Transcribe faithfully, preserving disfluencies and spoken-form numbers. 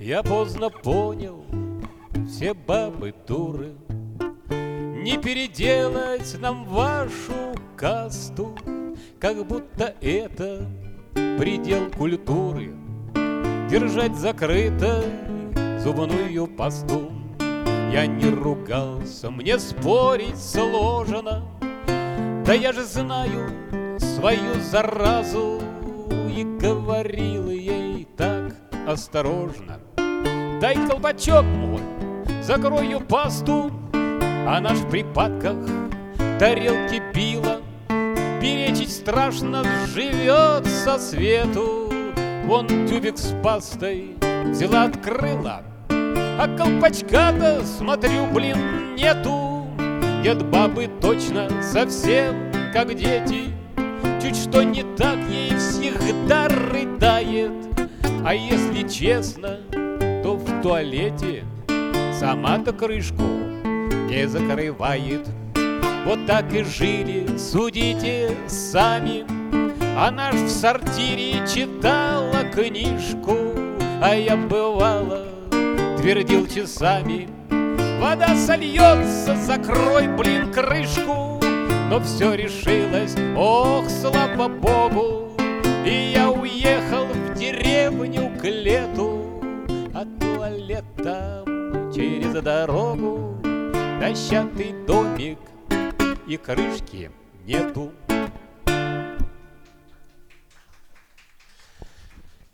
Я поздно понял, все бабы дуры. Не переделать нам вашу касту, как будто это предел культуры. Держать закрытой зубную пасту. Я не ругался, мне спорить сложно. Да я же знаю свою заразу. И говорил ей так осторожно: дай колпачок мой, закрою пасту. Она ж в припадках тарелки била. Перечить страшно, живет со свету. Вон тюбик с пастой взяла, открыла, а колпачка-то, смотрю, блин, нету. Нет, бабы точно совсем как дети. Чуть что не так, ей всегда рыдает. А если честно, то в туалете сама-то крышку не закрывает. Вот так и жили, судите сами. Она ж в сортире читала книжку, а я, бывало, твердил часами: вода сольется, закрой, блин, крышку. Но все решилось, ох, слава богу. И я уехал в деревню к лету, а туалет там через дорогу. Дощатый домик и крышки нету.